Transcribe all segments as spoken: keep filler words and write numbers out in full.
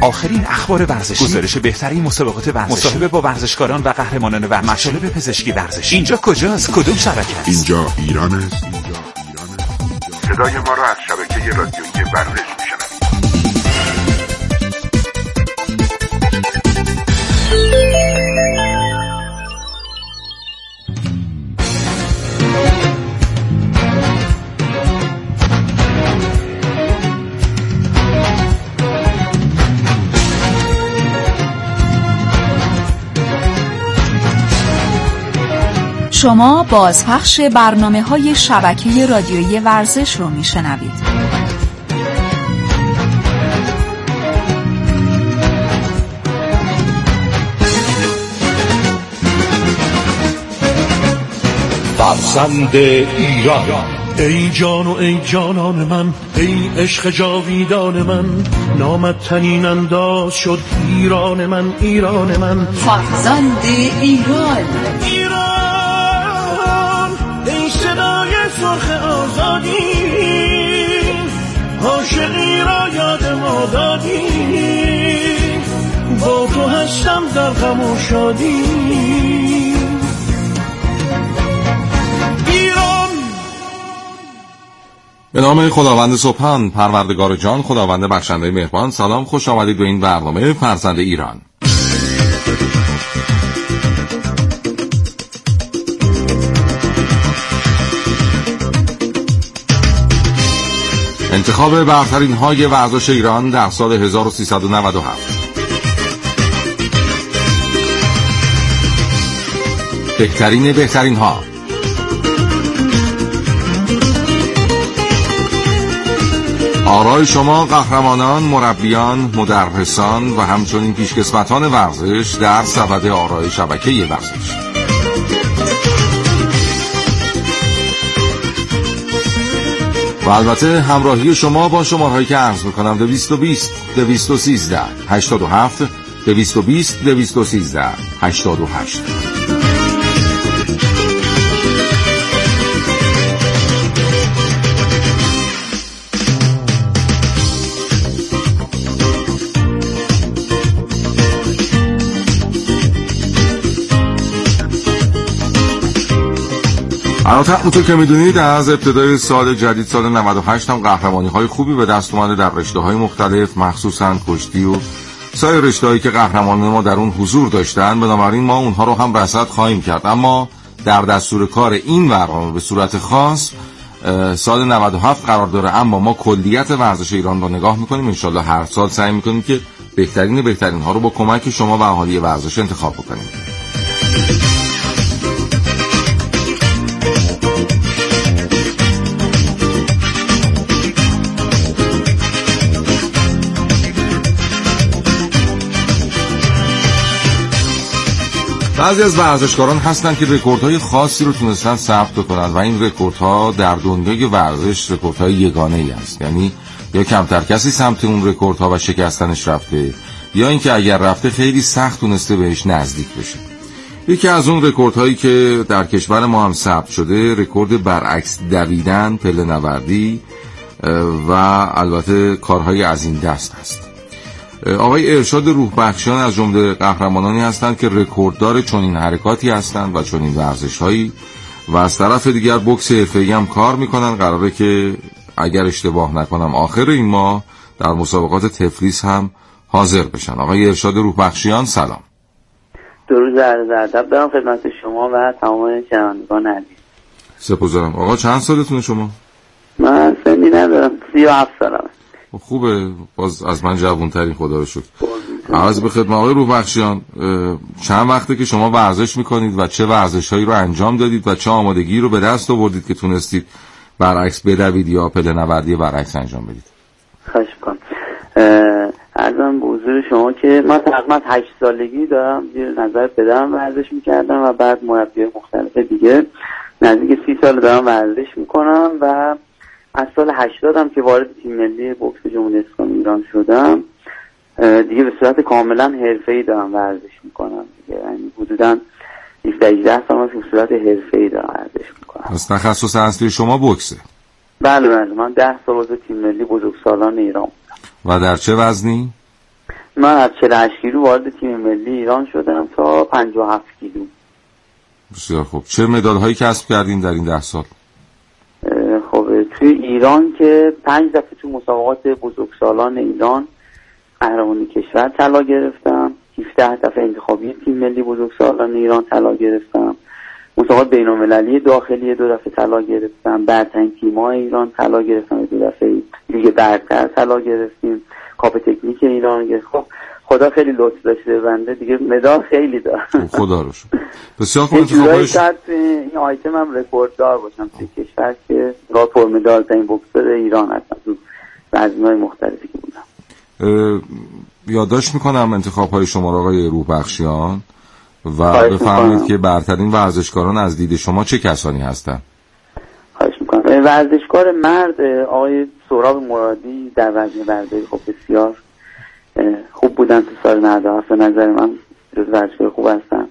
آخرین اخبار ورزشی، گزارش بهترین مسابقات ورزشی، مصاحبه با ورزشکاران و قهرمانان ورزشی، مطالب پزشکی ورزشی. اینجا کجاست؟ کدوم شبکه است؟ اینجا ایران است. اینجا ایران است. صدای ما را از شبکه رادیویی ورزش میشنوید. شما بازپخش برنامه‌های شبکه رادیویی ورزش رو میشنوید. فرزند ایران، ای جان و ای جانان من، ای عشق جاویدان من، نامت تنین انداز شد ایران من، ایران من. فرزند ایران، سرخ آزادی، عاشقی را یاد ما دادی، با تو هستم در غم و شادی. ایران. به نام خداوند سبحان، پروردگار جان، خداوند بخشنده مهربان. سلام، خوش آمدید به این برنامه فرزند ایران. انتخاب برترین های ورزش ایران در سال هزار و سیصد و نود و هفت. بهترین بهترین ها. آرای شما قهرمانان، مربیان، مدرسان و همچنین پیشکسوتان ورزش در سبد آرای شبکه ورزش. و البته همراهی شما با شمارهایی که عرض میکنم: دویست و بیست دویست و سیزده هشتاد و هفت، دویست و بیست دویست و سیزده هشتاد و هشت. البته همونطور که میدونید از ابتدای سال جدید، سال نود و هشت، هم قهرمانی های خوبی به دست اومده در رشته های مختلف، مخصوصا کشتی و سایر رشته هایی که قهرمانان ما در اون حضور داشتن. بنابراین ما اونها رو هم رصد خواهیم کرد، اما در دستور کار این برنامه به صورت خاص سال نود و هفت قرار داره. اما ما کلیت ورزش ایران رو نگاه میکنیم. انشالله هر سال سعی میکنیم که بهترین بهترین ها رو با کمک شما و اهالی ورزش انتخاب بکنیم. بعضی از ورزشکاران هستن که رکوردهای خاصی رو تونستن ثبت کنن و این رکوردها در دنیای ورزش رکوردهای یگانه‌ای است. یعنی یا کمتر کسی سمت اون رکوردها و شکستنش رفته، یا اینکه اگر رفته خیلی سخت تونسته بهش نزدیک بشه. یکی از اون رکوردهایی که در کشور ما هم ثبت شده، رکورد برعکس دویدن، پله نوردی و البته کارهای از این دست است. آقای ارشاد روح بخشیان از جمله قهرمانانی هستند که رکورددار چنین حرکاتی هستند و چنین ورزش‌هایی، و از طرف دیگر بوکس حرفه‌ای هم کار میکنن. قراره که اگر اشتباه نکنم آخر این ماه در مسابقات تفلیس هم حاضر بشن. آقای ارشاد روح بخشیان، سلام. درود و عرض ادب دارم خدمت شما و تمام شنوندگان عزیز. سپاسگزارم. آقا چند سالتونه شما؟ من سنی ندارم، سی و هفت سالمه. خوبه، باز از من جوان‌ترین، خدا رو شکر. عرض به خدمت آقای روح بخشیان، چند وقته که شما ورزش میکنید و چه ورزش‌هایی رو انجام دادید و چه آمادگی رو به دست آوردید که تونستید برعکس بدوید یا پله نوردی برعکس انجام بدید؟ خواهش می‌کنم. عرضم به حضور شما که من تقریبا هشت سالگی دارم زیر نظر پدرم ورزش میکردم و بعد مربیای مختلف دیگه نزدیک سی سال دارم ورزش میکنم و از سال هشتاد هم که وارد تیم ملی بوکس جمهوری اسلامی ایران شدم دیگه به صورت کاملا حرفه‌ای دارم ورزش میکنم دیگه. یعنی حدوداً هفده هجده سال به صورت حرفه‌ای دارم ورزش میکنم. پس تخصص اصلی شما بوکسه؟ بله بله، من ده سال عضو تیم ملی بزرگسالان ایران بودم. و در چه وزنی؟ من از چهل و هشت کیلو وارد تیم ملی ایران شدم تا پنجاه و هفت کیلو. بسیار خوب. چه مدال هایی کسب کردین در این ده سال؟ خب توی ایران که پنج دفعه تو مسابقات بزرگسالان ایران قهرمانی کشور طلا گرفتم، هفده دفعه انتخابی تیم ملی بزرگسالان ایران طلا گرفتم، مسابقات بین‌المللی داخلی دو دفعه طلا گرفتم، برترین تیم‌های ایران طلا گرفتم، دو دفعه لیگ برتر طلا گرفتیم، کاپ تکنیک ایران گرفت. خب خدا خیلی لطف داشته بنده دیگه، مدال خیلی داره. خدا رو شکر. بسیار خوب. انتخابش این آیتم هم رکورددار باشم توی کشور که راه پر مدال ترین بوکسور ایران هستم تو وزن‌های مختلفی که بودم. یادداشت میکنم انتخاب‌های شما را آقای روحبخشیان و بفرمایید که برترین ورزشکاران از دید شما چه کسانی هستند؟ خواهش میکنم. ورزشکار مرد آقای سهراب مرادی در وزن برداری خب بسیار خوب بودن تو سال نود و هفت، به نظر من جز ورزشکار خوب هستن.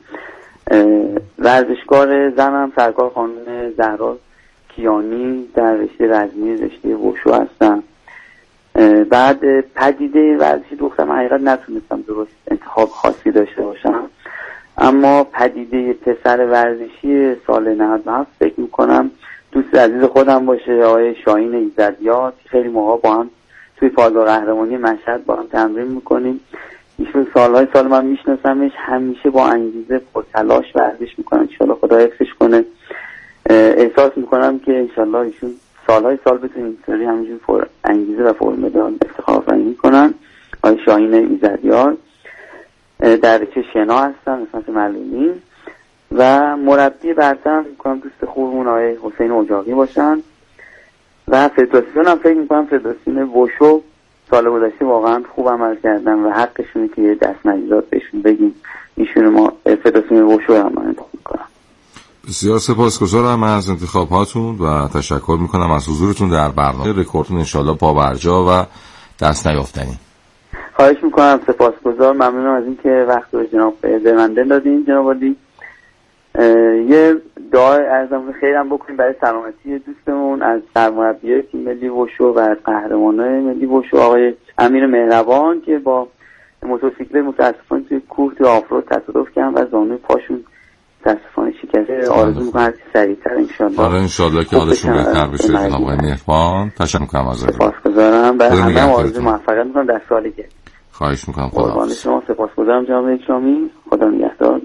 ورزشکار زنم سرکار خانم زهرا کیانی در رشته رزمی رشته وشو هستن. بعد پدیده ورزشی دخترم حقیقت نتونستم درست انتخاب خاصی داشته باشم، اما پدیده پسر ورزشی سال نود و هفت فکر میکنم دوست عزیز خودم باشه آقای شاهین ایزدیار. خیلی موقع با هم توی پایگاه قهرمانی مشهد با هم تمرین میکنیم. ایشون سالهای سال من میشناسمش، همیشه با انگیزه پر تلاش ورزش میکنه. انشالله خدا حفظش کنه. احساس میکنم که انشالله ایشون سالهای سال بتونیم اینطوری همینجور پر انگیزه و پر مدال افتخار آفرینی کنن. آقای شاهین ایزدیار در رشته شنا هستن مثلا معلومی، و مربی برترم میکنم دوست خوبمون آقای حسین اجاقی باشن. و فدراسیون هم فکر میکنم فدراسیون وشو سال گذشته واقعا خوب عمل کردن و حقشونه که یه دست نجات بهشون بگیم. ایشون ما فدراسیون وشو هم انتخاب میکنم. بسیار سپاسگزارم از انتخاب هاتون و تشکر میکنم از حضورتون در برنامه. رکوردتون انشالله پابرجا و دست نیافتنی. خواهش میکنم. سپاسگزار، ممنونم از اینکه وقت رو جناب درمنده دادین. جناب عالی یه دعای عرضم خیرم بکنیم برای سلامتی دوستمون از سرمربی تیم ملی وشو و از قهرمانای ملی وشو آقای امیر مهربان که با موتورسیکلت متاسفانه توی کوه توی آفرود تصادف کردن و زانوی پاشون متاسفانه شکسته. آرزو می‌کنم هرچی سریعتر ان شاءالله آره ان شاءالله که حالشون بهتر بشه. جناب آقای مهربان تشکر می‌کنم ازتون. سپاسگزارم. برای همه آرزو موفقیت می‌کنم در سالی که خواهش می‌کنم. خدا قربان شما. سپاسگزارم جناب اکرامی. خدا نگهدار.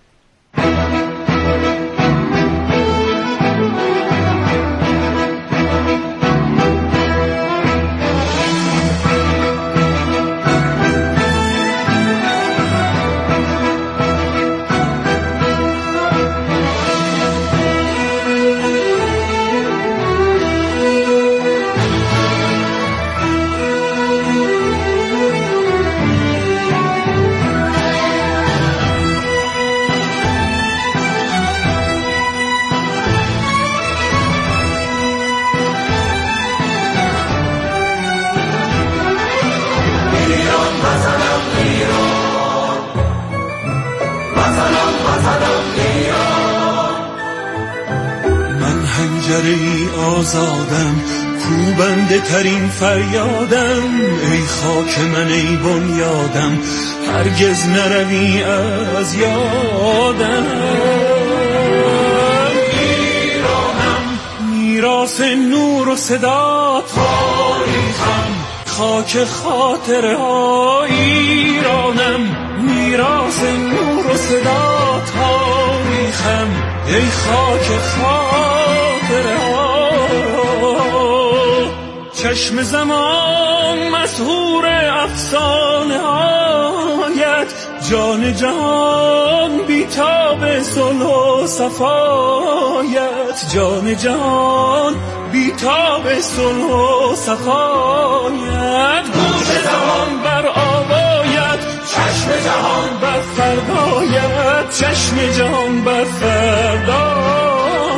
پنجره آزادم، کوبنده ترین فریادم، ای خاک من ای بنیادم، هرگز نروی از یادم. ایرانم میراث نور و صدا تاریخم، خاک خاطره ها. ایرانم میراث نور و صدا تاریخم، ای خاک خاطره ها. چشم زمان مسحور افسانه هایت، جان جهان بیتاب صلح و صفایت، جان جهان بیتاب صلح و صفایت. گوش جهان بر آوایت، چشم جهان بر فردایت، چشم جهان بر فردایت.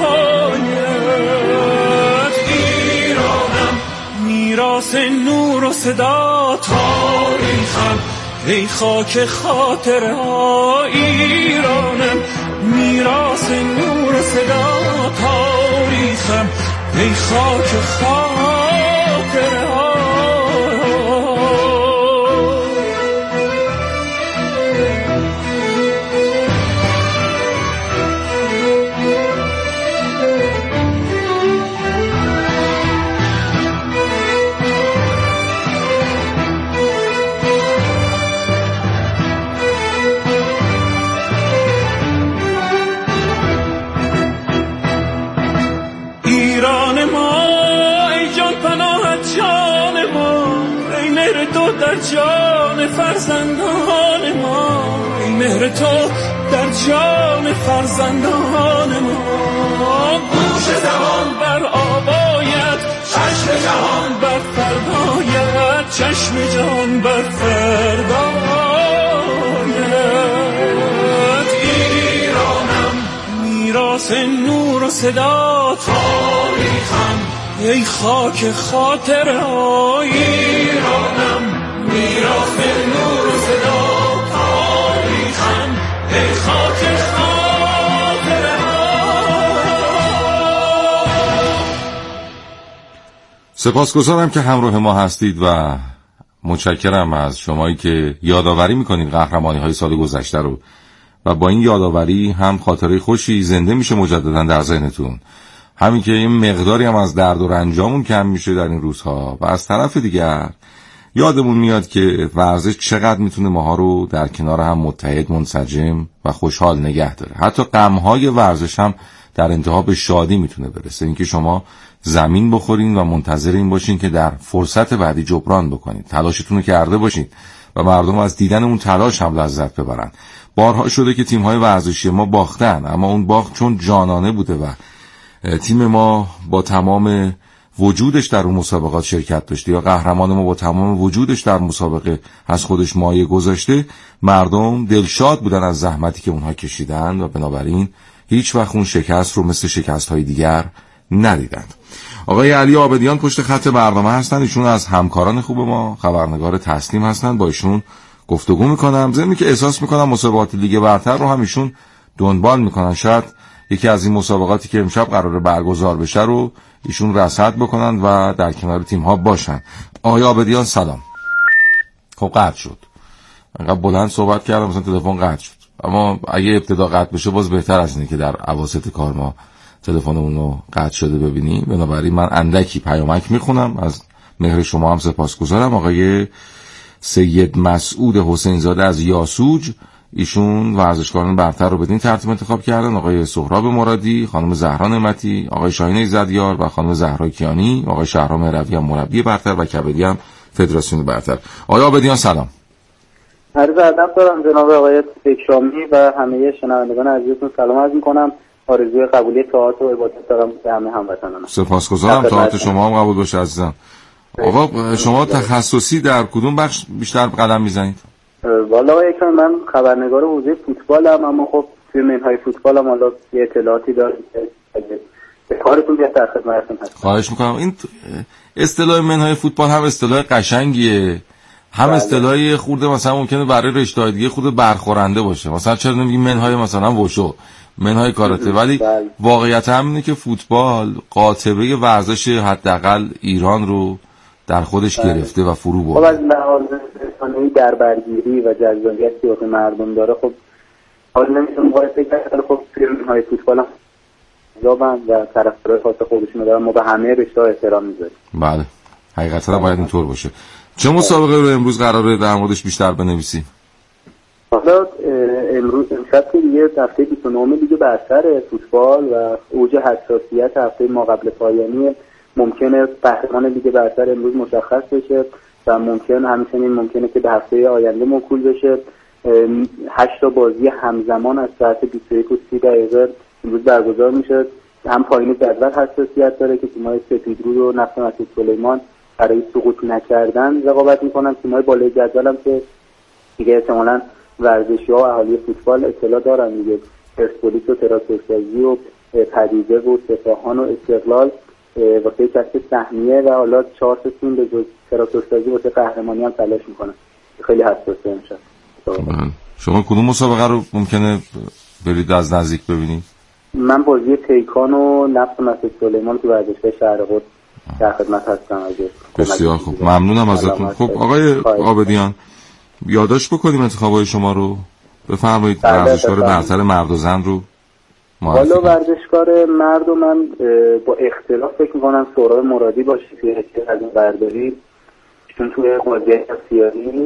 ایرانم میراث نور و صدا تاریخم، ای خاک خاطره ها. ایرانم میراث نور و صدا تاریخم، ای خاک خاطره ها. در جان فرزندان ما، ای مهر تو در جان فرزندان ما. گوش زمان بر آبایت، چشم جهان بر فردایت، چشم جهان بر فردایت. ایرانم میراث نور و صدا، تاریخم ای خاک خاطره ها. ایرانم میراث نور و صدا، تاریخم ای خاک خاطره ها. سپاسگزارم که همراه ما هستید و متشکرم از شمایی که یادآوری میکنید قهرمانی های سال گذشته رو و با این یادآوری هم خاطره خوشی زنده میشه مجددا در ذهنتون، همین که این مقداری هم از درد و رنجامون کم میشه در این روزها و از طرف دیگر یادمون میاد که ورزش چقدر میتونه ماها رو در کنار هم متحد، منسجم و خوشحال نگه داره. حتی غم‌های ورزش هم در انتها به شادی میتونه برسه، اینکه شما زمین بخورین و منتظر این باشین که در فرصت بعدی جبران بکنید، تلاشتون رو کرده باشید و مردم از دیدن اون تلاش هم لذت ببرن. بارها شده که تیم‌های ورزشی ما باختن، اما اون باخت چون جانانه بوده و تیم ما با تمام وجودش در اون مسابقات شرکت داشته یا قهرمان ما با تمام وجودش در مسابقه از خودش مایه گذاشته، مردم دلشاد بودن از زحمتی که اونها کشیدن و بنابراین هیچ وقت اون شکست رو مثل شکست‌های دیگر ندیدند. آقای علی عابدیان پشت خط برنامه هستن، ایشون از همکاران خوب ما، خبرنگار تسلیم هستن. با ایشون گفتگو میکنم، ضمن که احساس میکنم مسابقات لیگ برتر رو هم ایشون دنبال میکنن. شاید یکی از این مسابقاتی که امشب قراره برگزار بشه رو ایشون رصد بکنن و در کنار تیم ها باشن. آقای عابدیان سلام. خب قطع شد، انقدر بلند صحبت کردم مثلا تلفن قطع شد، اما اگه ابتدا قطع بشه باز بهتر از اینه که در اواسط کار ما تلفنمون رو قطع شده ببینیم. بنابراین من اندکی پیامک میخونم، از مهر شما هم سپاسگزارم. آقای سید مسعود حسین زاده از یاسوج، ایشون ورزشکاران برتر رو بدین ترتیب انتخاب کردن. آقای سهراب مرادی، خانم زهرا نعمتی، آقای شاهین ایزدیار و خانم زهرا کیانی، آقای شهرام مهروی هم مربی برتر و کبدی هم فدراسیون برتر. آقای عابدیان سلام. عرض ادب دارم جناب آقای فکرامی و همه شنوندگان عزیزتون سلام عرض می‌کنم. آرزوی قبولی طاعات و عبادت دارم به همه هموطنان. سپاسگزارم، طاعت شما هم قبول باشه عزیزم. آقا شما تخصصی در کدوم بخش بیشتر قدم میزنید؟ والا آقا یکم من خبرنگار حوزه فوتبالم، اما خب توی منهای فوتبالم حالا یه اطلاعاتی دارم به کارتون بیاد در خدمتتون هستم. خواهش میکنم. این اصطلاح منهای فوتبال هم اصطلاح قشنگیه، هم اصطلاحی خورده مثلا ممکنه برای رشته‌های دیگه خود برخورنده باشه. مثلا چرا نمیگیم منهای مثلا وشو، منهای کاراته، ولی واقعیت هم اینه که فوتبال قاطبه ورزش حداقل ایران رو در خودش بله. گرفته و فرو برده. خب از لحاظ رسانه‌ای در برگیری و جذابیتی که مردم داره، خب حالا نمیشه مقایسه کرد. خب فیلم‌های فوتبال هم جذابن و طرفدارای خاص خودشون دارن، ما به همه رشته‌ها احترام میذاریم. بله حقیقتا باید اینطور باشه. چه مسابقه رو امروز قراره در موردش بیشتر بنویسیم؟ حالا امروز امشب که دیگه هفته بیست و نه دیگه برتر فوتبال و اوج حساسیت هفته ما قبل پایانی، ممکنه قهرمان لیگ برتر امروز مشخص بشه و ممکن همچنین ممکنه که به هفته آینده موکول بشه. هشت تا بازی همزمان از ساعت بیست و یک و سی دقیقه امروز برگزار میشه. هم پایین جدول حساسیت داره که تیم‌های سپیدرود و نفت مسجد سلیمان برای سقوط نکردن رقابت میکنن. تیم‌های بالای جدول هم که دیگه احتمالاً ورزشی‌ها و اهالی فوتبال اطلاع دارن دیگه، پرسپولیس و تراکتورسازی و پدیده و سپاهان و استقلال واسه کسب سهمیه و حالا چهار تا تیم به جز تراکتورسازی واسه قهرمانی هم تلاش میکنن. خیلی حساسه میشه. شما کدوم مسابقه رو ممکنه برید از نزدیک ببینید؟ من بازی پیکان و نفت مسجد سلیمان تو ورزشگاه شهر خود در خدمت هستم. بسیار خوب، ممنونم ازتون. خب آقای عابدیان یادداشت بکنیم انتخابای شما رو، بفرمایید ورزشکار برتر مرد و زن رو معرفی کنید. حالا ورزشکار مرد و من با اختلاف فکر می‌کنم سهراب مرادی باشه که از این برداری، چون توی بازی سیاری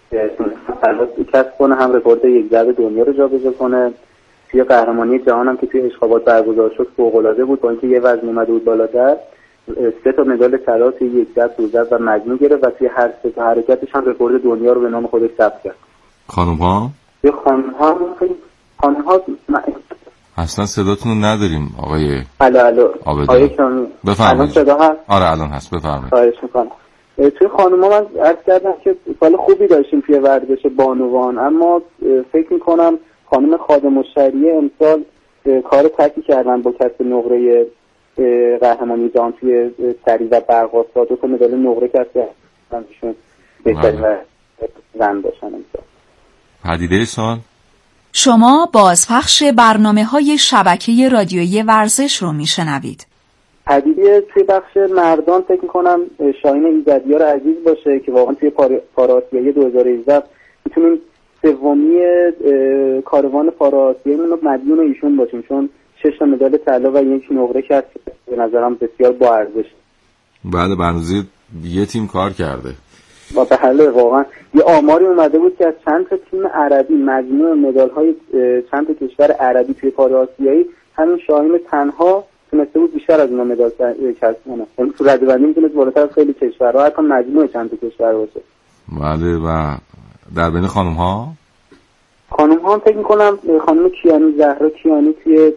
تلاش کسب کنه، هم رکورد یک ضرب دنیا رو جابجا کنه. توی قهرمانی جهان هم که توی اشخابات برگزار شد فوق‌العاده بود، با اینکه یه وزن اومده بود بالاتر. سه تا مدال طلا توی یک دست زد و مجموع گرفت و توی هر سه تا حرکتش هم رکورد دنیا رو به نام خودش ثبت کرد. خانم ها؟ یه خانم ها خانم ها اصلا صداتون رو نداریم آقای الو الو آقای بفرمایید. صدا هست؟ آره الان هست، بفرمایید. خواهش میکنم. توی خانم ها من عرض کردم که سال خوبی داشتیم توی ورزش بانوان، اما فکر میکنم خانم خادم الشریعه امسال کار تکی کردن با کسب نقره قهرمانی جهان توی سری و برق‌آسا، دو تا مدال نقره کسب کردن، ایشون بهترین زن داشتن امسال. پدیده سال شما بازپخش برنامه‌های شبکه رادیویی ورزش رو میشنوید. پدیده توی بخش مردان فکر میکنم شاهین ایزدیار عزیز باشه که واقعا توی پاراسیایی دو هزار و هجده میتونیم سومی کاروان پاراسیاییمون رو مدیون ایشون باشیم، چون شش تا مدال طلا و یک نقره کرد که به نظرم بسیار با ارزش. بعد برنامه‌ریزی یه تیم کار کرده و به حال واقعا یه آماری اومده بود که از چند تا تیم عربی مجموع مدال‌های چند تا کشور عربی توی پاراسیایی همین شاهین تنها تونسته بود بیشتر از اونا مدال کسب کنه. یعنی تو رده‌بندی میتونست بالاتر از خیلی کشورها حتی مجموع چند تا کشور باشه. بله. و در بین خانم ها خانم ها فکر میکنم خانم کیانی زهرا کیانی توی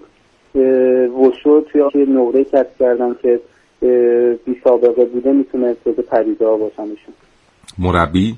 وشو توی نقره کسب کردن که بی سابقه بوده، میتونه جز پدیده ها باشن ایشون. مربی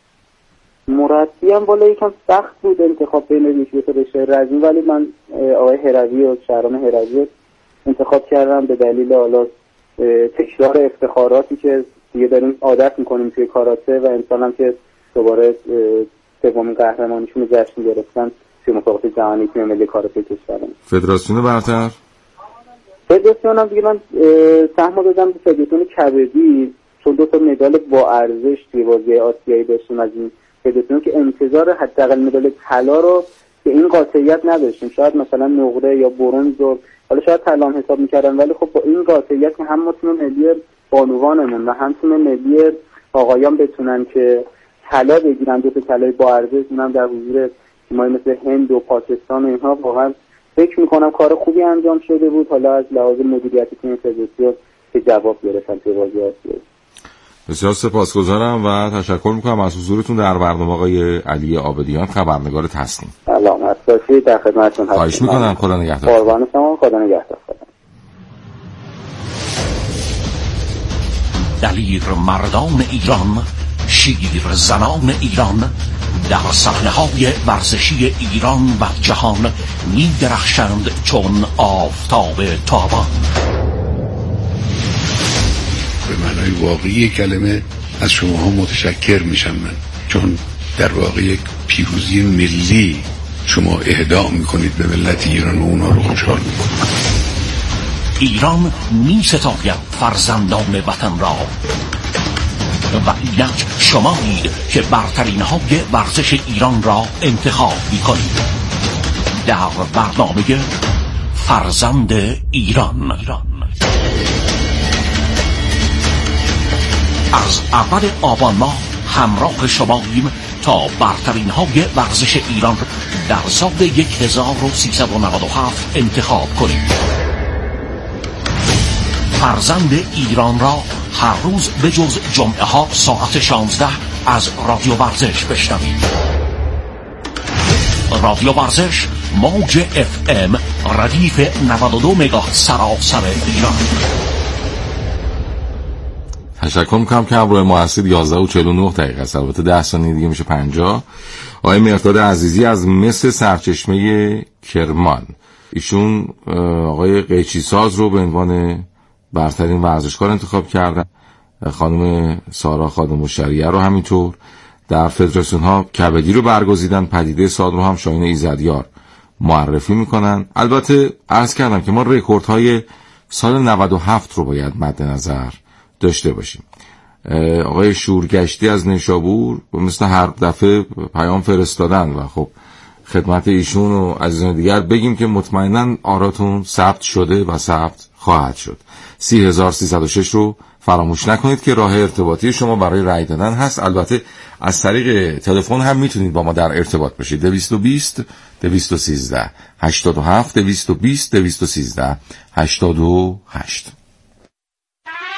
مربی هم بالا یکم سخت بود انتخاب بین یکی دو تا رشته رزمی، ولی من آقای هروی و شهرام هروی انتخاب کردم به دلیل حالا تکرار افتخاراتی که دیگه داریم عادت میکنیم توی کاراته و امسال هم که دوباره سومین قهرمانیشون رو جشن گرفتن توی مسابقات جهانی تیم ملی کاراته کشورمون. فدراسیون برتر فدراسیون هم دیگه من سهم دادم به فدراسیون کبدی، چون دو تا مدال با ارزش توی بازی آسیایی داشتیم از این فدراسیون که انتظار حداقل مدال طلا رو به این قاطعیت نداشتیم. شاید مثلا نقره یا برنز رو حالا شاید طلا هم حساب می‌کردن، ولی خب با این قاطعیت که هم ما تیم ملی بانوانمون و هم تیم ملی آقایان بتونن که طلا بگیرن، دو تا طلای با ارزش، اونم در حضور تیم‌های مثل هند و پاکستان و اینها، واقعا فکر می‌کنم کار خوبی انجام شده بود. حالا از لحاظ مدیریت تیم فدراسیون که جواب گرفتن توی بازی آسیایی. بسیار سپاسگزارم و تشکر میکنم از حضورتون در برنامه آقای علی عابدیان، خبرنگار تصنیم. سلامت باشید، در خدمتتون هستم. خواهش میکنم. خدا نگهدار. قربان شما، خدا نگهدار. دلیر مردان ایران، شیر زنان ایران، در صحنه‌های ورزشی ایران و جهان می درخشند چون آفتاب تابان. به معنای واقعی کلمه از شماها متشکر میشم من، چون در واقع یک پیروزی ملی شما اهدا میکنید به ملت ایران و اونا رو خوشحال میکنید. ایران می ستاید فرزندان وطن را و اینک شمایید که برترین های ورزش ایران را انتخاب میکنید در برنامه فرزند ایران. از اول آبان ماه همراه شماییم تا برترین های ورزش ایران در سال هزار و سیصد و نود و هفت انتخاب کنیم. فرزند ایران را هر روز به جز جمعه ها ساعت شانزده از رادیو ورزش بشنوید. رادیو ورزش موج اف ام ردیف نود و دو مگاهرتز سراسر ایران. تشکر میکنم که همراه ما هستید. یازده و چهل و نه دقیقه است، البته ده ثانیه دیگه میشه پنجاه. آقای مرداد عزیزی از مس سرچشمه کرمان، ایشون آقای قیچی ساز رو به عنوان برترین ورزشکار انتخاب کردن. خانم سارا خادم الشریعه رو همینطور. در فدراسیون ها کبدی رو برگزیدن. پدیده سال رو هم شاهین ایزدیار معرفی میکنن. البته عرض کردم که ما رکوردهای سال نود و هفت رو باید مد نظر داشته باشیم. آقای شورگشتی از نیشابور مثل هر دفعه پیام فرستادن و خب خدمت ایشون و عزیزان دیگر بگیم که مطمئناً آراتون ثبت شده و ثبت خواهد شد. سی هزار سیصد و شش رو فراموش نکنید که راه ارتباطی شما برای رای دادن هست. البته از طریق تلفن هم میتونید با ما در ارتباط باشید. دویست و بیست دویست و سیزده هشتاد و هفت دویست و بیست دویست و سیزده هشتاد و هشت.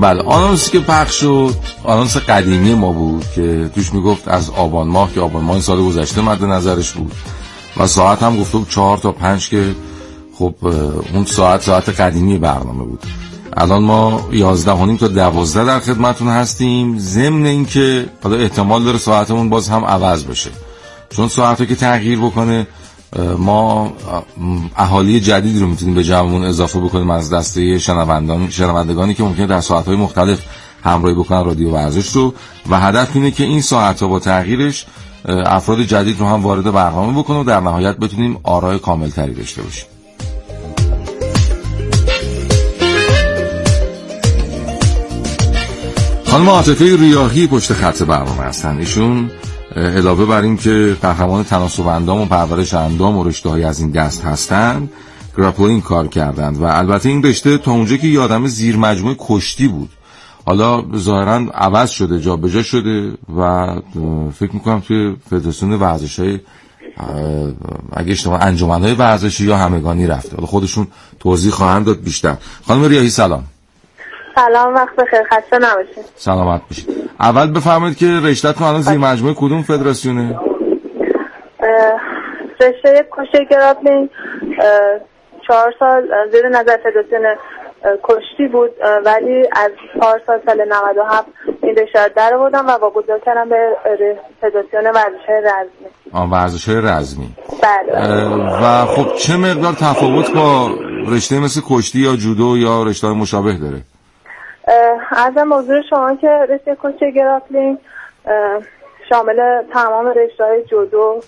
بله، آنونسی که پخش شد آنونس قدیمی ما بود که توش میگفت از آبان ماه که آبان ماه سال گذشته مد نظرش بود و ساعت هم گفته بود چهار تا پنج که خب اون ساعت ساعت قدیمی برنامه بود. الان ما یازده و نیم تا دوازده در خدمتون هستیم، ضمن این که حالا احتمال داره ساعتمون باز هم عوض بشه، چون ساعتو که تغییر بکنه ما اهالی جدیدی رو میتونیم به جمعمون اضافه بکنیم از دسته شنوندگان شنوندگانی که ممکنه در ساعت‌های مختلف همراهی بکنن رادیو ورزش رو، و هدف اینه که این ساعت‌ها با تغییرش افراد جدید رو هم وارد برنامه بکنه و در نهایت بتونیم آرای کامل‌تری داشته باشیم. خانم عاطفه ریاحی پشت خط برنامه هستن. ایشون علاوه بر این که قهرمان تناسب اندام و پرورش اندام و رشته‌های از این دست هستند، گراپلینگ کار کردند و البته این رشته تا اونجا که یادم زیر مجموعه کشتی بود، حالا ظاهراً عوض شده، جابجا شده و فکر می‌کنم توی فدراسیون ورزش‌های اگه اشتباه انجمن‌های ورزشی یا همگانی رفته. حالا خودشون توضیح خواهند داد بیشتر. خانم ریاحی سلام. سلام، وقت بخیر، خسته نباشید. سلامت باشید. اول بفرمایید که رشته‌تون الان زیر مجموعه کدوم فدراسیونه؟ رشته کشتی گراپلینگ چهار سال زیر نظر فدراسیون کشتی بود، ولی از پارسال سال نود و هفت این رشته رو درآوردم و واگذار کردم به فدراسیون ورزش‌های رزمی. آه، ورزش‌های رزمی. بله. و خب چه مقدار تفاوت با رشته مثل کشتی یا جودو یا رشته‌های مشابه داره؟ از موضوع شما که رشته کشتی گراپلینگ شامل تمام رشته‌های جودو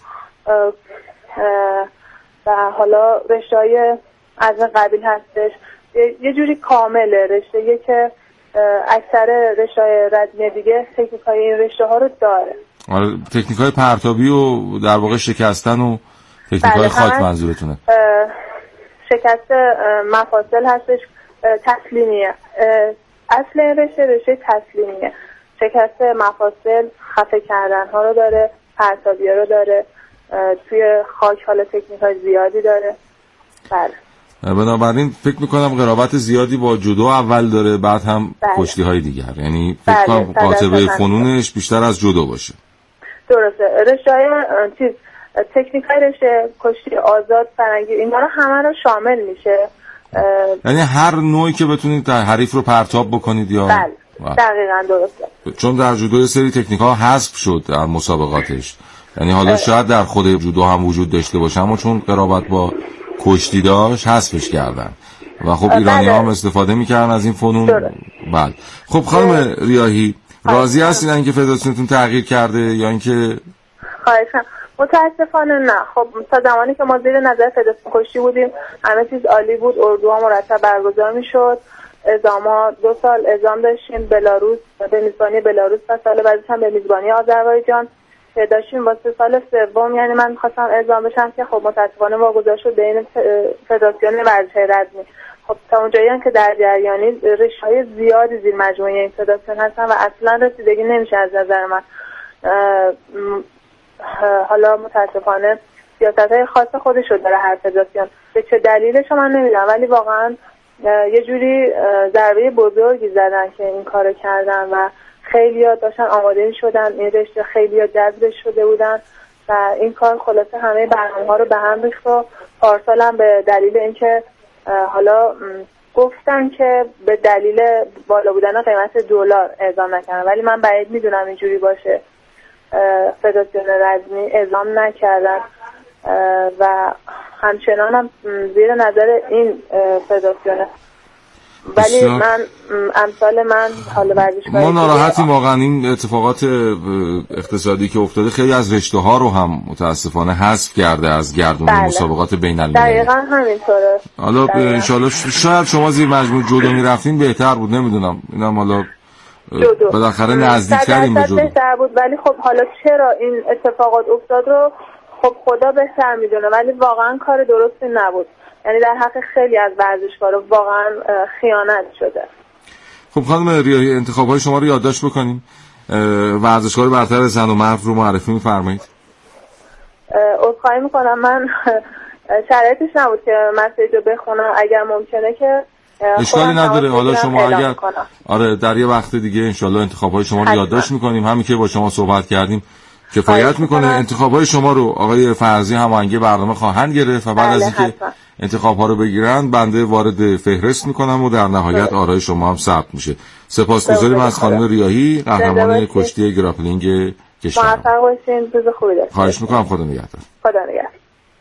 و حالا رشته‌های از قبیل هستش، یه جوری کامله رشته که اکثر رشته‌های رزمی دیگه تکنیک‌های این رشته‌ها رو داره. آره، تکنیک‌های پرتابی و در واقع شکستن و تکنیک‌های خاک منظورتونه؟ شکست مفاصل هستش، تسلیمیه. اصل این رشته رشته تسلیمیه. شکست مفاصل، خفه کردن ها رو داره، پرتابی ها رو داره، توی خاک حالا تکنیک های زیادی داره. بله. بنابراین فکر میکنم قرابت زیادی با جودو اول داره، بعد هم بله. کشتی های دیگر، یعنی فکر کنم بله. قاطبه فنونش بیشتر از جودو باشه. درسته. رشته های چیز تکنیک های رشته کشتی آزاد، فرنگی، اینا رو همه رو شامل میشه. یعنی هر نوعی که بتونید در حریف رو پرتاب بکنید یا بله دقیقاً درسته. چون در جودو سری تکنیک ها حذف شد در مسابقاتش، یعنی حالا شاید در خود جودو هم وجود داشته باشه اما چون قرابت با کشتی داشت حذفش کردن و خب ایرانی ها هم استفاده میکردن از این فنون. بله. خب خانم ریاحی راضی هستین اینکه فدراسیونتون تغییر کرده یا اینکه؟ خواهشم. متاسفانه نه. خب تا زمانی که ما زیر نظر فدراسیون کشتی بودیم همه چیز عالی بود، اردوها مرتب برگزار میشد، اعزام‌ها دو سال اعزام داشتیم، بلاروس به میزبانی بلاروس و سال بعدش هم به میزبانی آذربایجان داشتیم. واسه سال سوم یعنی من خواستم اعزام بشم که خب متاسفانه واگذار شد به این فدراسیون ورزش‌های رزمی. خب تا اونجایی هم که در جریانی رشته‌های زیادی زیر مجموعه این فدراسیون هستن و اصلا رسیدگی نمیشه از نظر من. حالا متاسفانه سیاست‌های خاص خودش رو داره هر فدراسیون، به چه دلیلش من نمیدونم، ولی واقعا یه جوری ضربه بزرگی زدن که این کارو کردن و خیلی‌ها داشتن آماده شدن این رشته، خیلی‌ها جذب شده بودن و این کار خلاصه همه برنامه‌ها رو به هم ریخت و پارسال هم به دلیل اینکه حالا گفتن که به دلیل بالا بودن قیمت دلار اعزام نکردن، ولی من بعید میدونم اینجوری باشه. فدراسیون رزمی اعزام نکردن و همچنان هم زیر نظر این فدراسیونه، ولی من امثال من حال ورزشکاری ما ناراحتیم واقعا. این اتفاقات اقتصادی که افتاده خیلی از رشته ها رو هم متاسفانه حذف کرده از گردون بله. مسابقات بین المللی. دقیقاً همینطوره. حالا ان شاءالله شاید شما زیر مجموع جودو میرفتین بهتر بود، نمیدونم، اینم حالا جودو بالاخره نزدیک‌ترین به جودو بهتر بود، ولی خب حالا چرا این اتفاقات افتاد رو خب خدا بهتر میدونه، ولی واقعا کار درستی نبود. یعنی در حق خیلی از ورزشکارا واقعا خیانت شده. خب خانم ریاحی انتخاب‌های شما رو یادداشت بکنیم. ورزشکار برتر زن و مرد رو معرفی می‌فرمایید. عذرخواهی می‌کنم من شرایطش نبود که مسیج رو بخونم. اگر ممکنه که اشکالی نداره. حالا شما اگر آره در یه وقت دیگه انشالله انتخاب‌های شما رو یادداشت می‌کنیم. همین که با شما صحبت کردیم کفایت میکنه. انتخاب‌های شما رو آقای فرضی هماهنگی برنامه خواهند گرفت و بعد از اینکه انتخاب‌ها رو بگیرن بنده وارد فهرست میکنم و در نهایت آرای شما هم ثبت میشه. سپاسگزاریم از خانم ریاحی، قهرمان کشتی گراپلینگ کشور. موفق باشین. روز خوبی داشته. خواهش میکنم. خدا نگهدار. خدا نگهدار.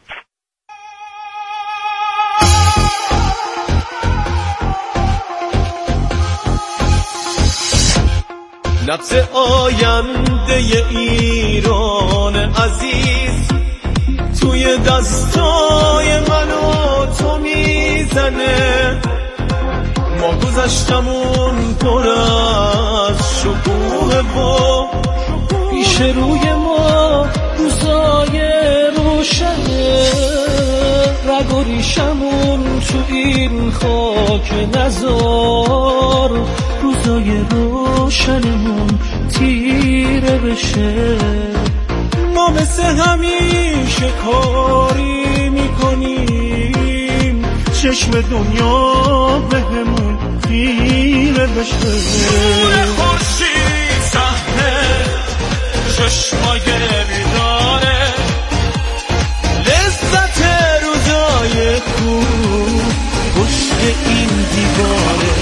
نبض آینده ایران عزیز توی دستای من و تو میزنه. ما گذشتمون پر از شکوه و پیش روی ما روزای روشنه. رگ و ریشمون تو این خاک نزار روزای روشنمون تیره بشه. ما مثل همیشه کاری میکنیم چشم دنیا بهمون خیره بشه. نور خورشید صحنه چشمای بیداره لذت روزای خوب پشت این دیواره.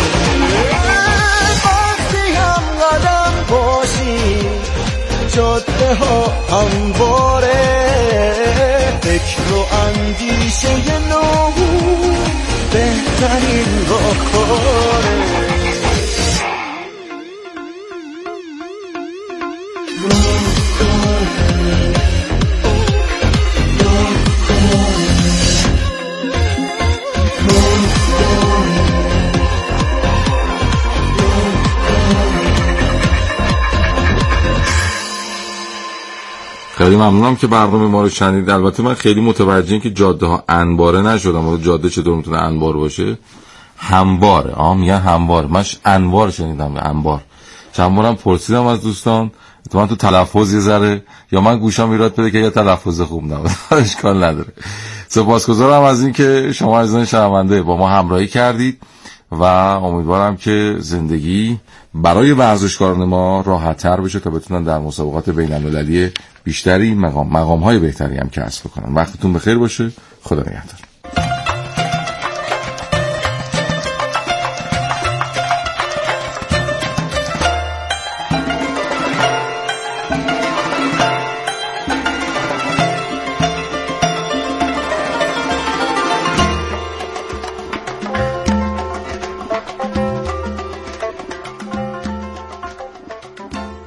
جاده ها همواره فکر و اندیشه نو بهترین راهکاره. خیلی ممنونم که برنامه ما رو شنیدید. البته من خیلی متوجه که جاده ها انباره نشدم. ولی جاده چطور میتونه انبار باشه؟ همواره. آه میگن هموار. من انوار شنیدم. انبار. چند بارم پرسیدم از دوستان تو تو تلفظ یه ذره یا من گوشام ایراد بده که یه تلفظ خوب نبود. اشکال نداره. سپاسگزارم از این که شما عزیزان شنونده با ما همراهی کردید و امیدوارم که زندگی برای ورزشکاران ما راحت‌تر بشه تا بتونن در مسابقات بین‌المللی بیشتری مقام مقام‌های بهتری هم کسب کنن. وقتتون بخیر باشه. خدا نگهدار.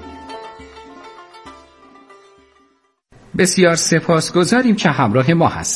بسیار سپاسگزاریم که همراه ما هستید.